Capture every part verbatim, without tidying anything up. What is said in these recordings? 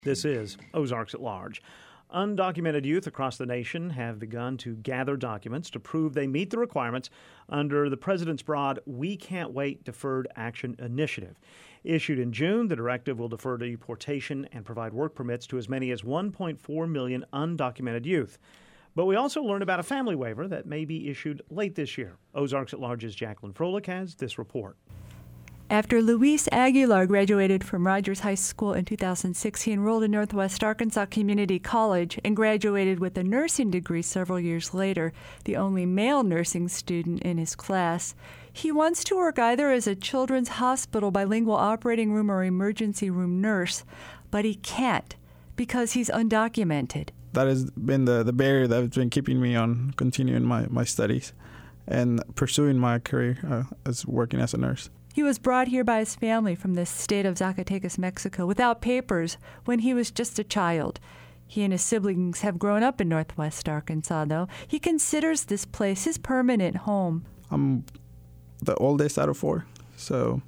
This is Ozarks at Large. Undocumented youth across the nation have begun to gather documents to prove they meet the requirements under the president's broad We Can't Wait Deferred Action Initiative. Issued in June, the directive will defer deportation and provide work permits to as many as one point four million undocumented youth. But we also learned about a family waiver that may be issued late this year. Ozarks at Large's Jacqueline Froelich has this report. After Luis Aguilar graduated from Rogers High School in two thousand six, he enrolled in Northwest Arkansas Community College and graduated with a nursing degree several years later, the only male nursing student in his class. He wants to work either as a children's hospital bilingual operating room or emergency room nurse, but he can't because he's undocumented. That has been the, the barrier that has been keeping me on continuing my, my studies and pursuing my career uh, as working as a nurse. He was brought here by his family from the state of Zacatecas, Mexico, without papers when he was just a child. He and his siblings have grown up in Northwest Arkansas, though. He considers this place his permanent home. I'm the oldest out of four, so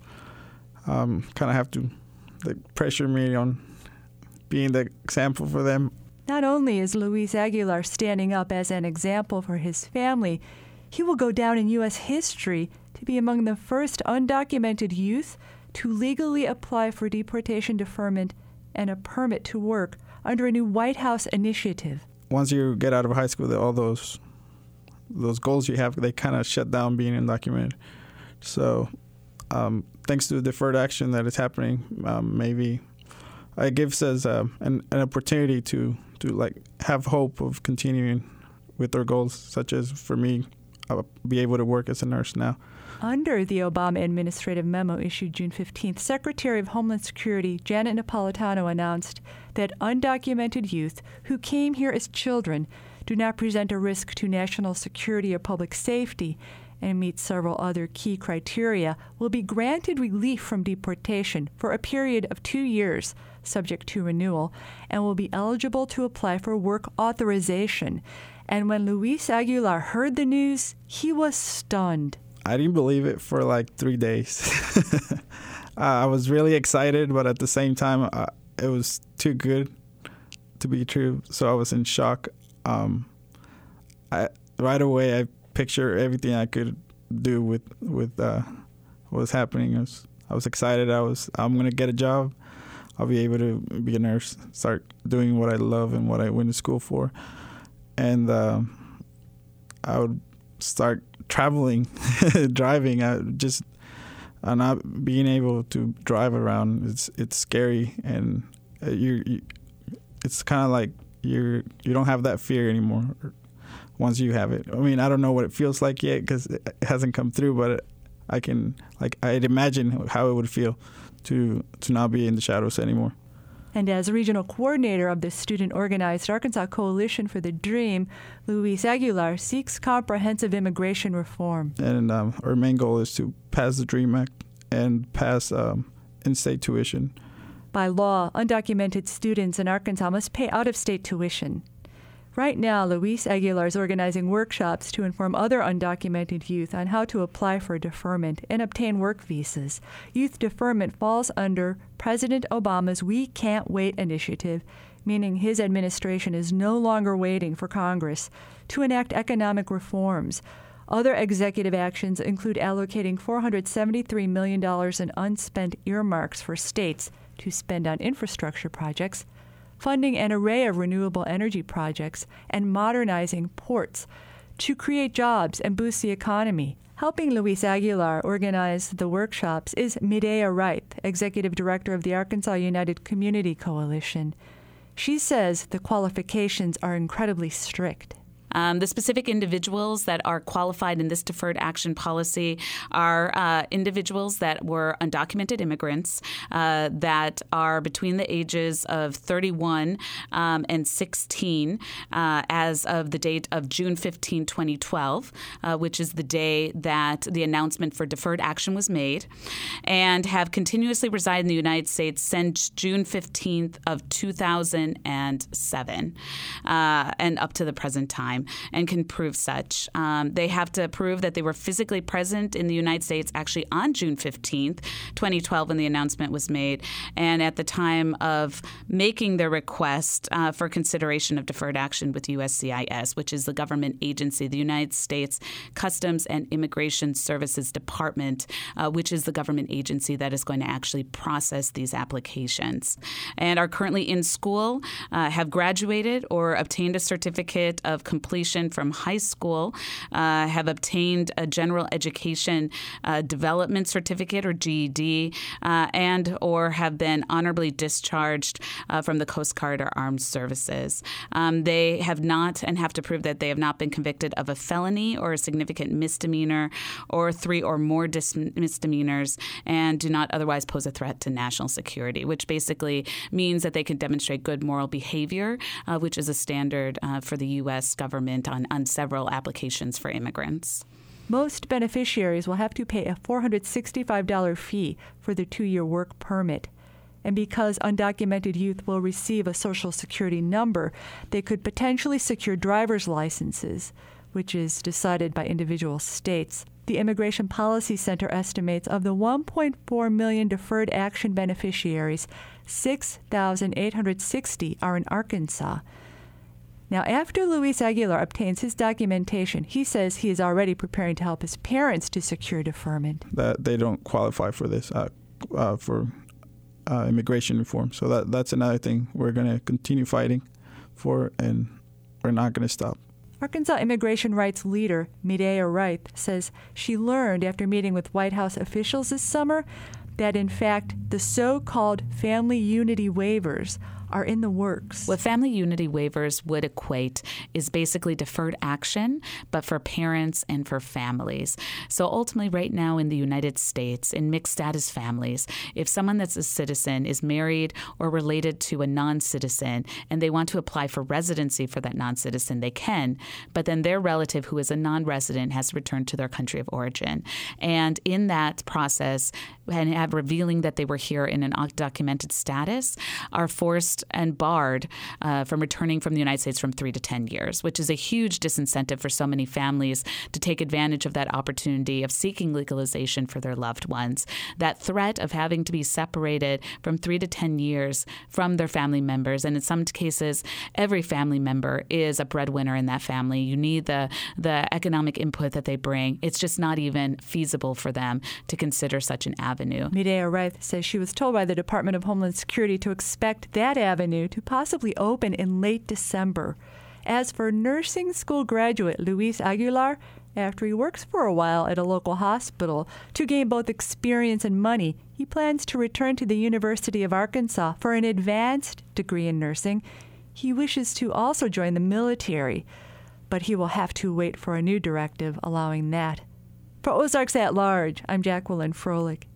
um, kind of have to like, pressure me on being the example for them. Not only is Luis Aguilar standing up as an example for his family, he will go down in U S history to be among the first undocumented youth to legally apply for deportation deferment and a permit to work under a new White House initiative. Once you get out of high school, all those those goals you have, they kind of shut down being undocumented. So um, thanks to the deferred action that is happening, um, maybe it gives us uh, an, an opportunity to, to like have hope of continuing with our goals, such as for me, I'll be able to work as a nurse now. Under the Obama administrative memo issued June fifteenth, Secretary of Homeland Security Janet Napolitano announced that undocumented youth who came here as children do not present a risk to national security or public safety and meet several other key criteria will be granted relief from deportation for a period of two years, subject to renewal, and will be eligible to apply for work authorization. And when Luis Aguilar heard the news, he was stunned. I didn't believe it for like three days. uh, I was really excited, but at the same time, uh, it was too good to be true. So I was in shock. Um, I right away I pictured everything I could do with with uh, what was happening. I was, I was excited. I was I'm gonna get a job. I'll be able to be a nurse, start doing what I love and what I went to school for, and uh, I would start traveling, driving. I just uh, not being able to drive around. It's it's scary, and uh, you, you it's kind of like you you don't have that fear anymore. Once you have it, I mean, I don't know what it feels like yet because it hasn't come through, but I can like I'd imagine how it would feel to to not be in the shadows anymore. And as regional coordinator of the student-organized Arkansas Coalition for the Dream, Luis Aguilar seeks comprehensive immigration reform. And um, our main goal is to pass the DREAM Act and pass um, in-state tuition. By law, undocumented students in Arkansas must pay out-of-state tuition. Right now, Luis Aguilar is organizing workshops to inform other undocumented youth on how to apply for deferment and obtain work visas. Youth deferment falls under President Obama's We Can't Wait initiative, meaning his administration is no longer waiting for Congress to enact economic reforms. Other executive actions include allocating four hundred seventy-three million dollars in unspent earmarks for states to spend on infrastructure projects, funding an array of renewable energy projects, and modernizing ports to create jobs and boost the economy. Helping Luis Aguilar organize the workshops is Mireya Wright, Executive Director of the Arkansas United Community Coalition. She says the qualifications are incredibly strict. Um, the specific individuals that are qualified in this deferred action policy are uh, individuals that were undocumented immigrants uh, that are between the ages of thirty-one um, and sixteen uh, as of the date of June fifteenth, twenty twelve, uh, which is the day that the announcement for deferred action was made, and have continuously resided in the United States since June fifteenth of two thousand seven uh, and up to the present time. time and can prove such. Um, they have to prove that they were physically present in the United States actually on June fifteenth, twenty twelve, when the announcement was made, and at the time of making their request uh, for consideration of deferred action with U S C I S, which is the government agency, the United States Customs and Immigration Services Department, uh, which is the government agency that is going to actually process these applications, and are currently in school, uh, have graduated or obtained a certificate of completion from high school, uh, have obtained a general education uh, development certificate or G E D, uh, and or have been honorably discharged uh, from the Coast Guard or Armed Services. Um, they have not and have to prove that they have not been convicted of a felony or a significant misdemeanor or three or more dis- misdemeanors and do not otherwise pose a threat to national security, which basically means that they can demonstrate good moral behavior, uh, which is a standard uh, for the U S government on, on several applications for immigrants. Most beneficiaries will have to pay a four hundred sixty-five dollars fee for their two-year work permit. And because undocumented youth will receive a Social Security number, they could potentially secure driver's licenses, which is decided by individual states. The Immigration Policy Center estimates of the one point four million deferred action beneficiaries, six thousand eight hundred sixty are in Arkansas. Now, after Luis Aguilar obtains his documentation, he says he is already preparing to help his parents to secure deferment. That they don't qualify for this, uh, uh, for uh, immigration reform. So that that's another thing we're going to continue fighting for, and we're not going to stop. Arkansas immigration rights leader Mireya Wright says she learned after meeting with White House officials this summer that, in fact, the so-called family unity waivers are in the works. What family unity waivers would equate is basically deferred action, but for parents and for families. So ultimately, right now in the United States, in mixed status families, if someone that's a citizen is married or related to a non-citizen and they want to apply for residency for that non-citizen, they can, but then their relative who is a non-resident has returned to their country of origin. And in that process, and have revealing that they were here in an undocumented status, are forced and barred uh, from returning from the United States from three to ten years, which is a huge disincentive for so many families to take advantage of that opportunity of seeking legalization for their loved ones. That threat of having to be separated from three to ten years from their family members, and in some cases, every family member is a breadwinner in that family. You need the the economic input that they bring. It's just not even feasible for them to consider such an avenue. Mireya Wright says she was told by the Department of Homeland Security to expect that avenue to possibly open in late December. As for nursing school graduate Luis Aguilar, after he works for a while at a local hospital to gain both experience and money, he plans to return to the University of Arkansas for an advanced degree in nursing. He wishes to also join the military, but he will have to wait for a new directive allowing that. For Ozarks at Large, I'm Jacqueline Froelich.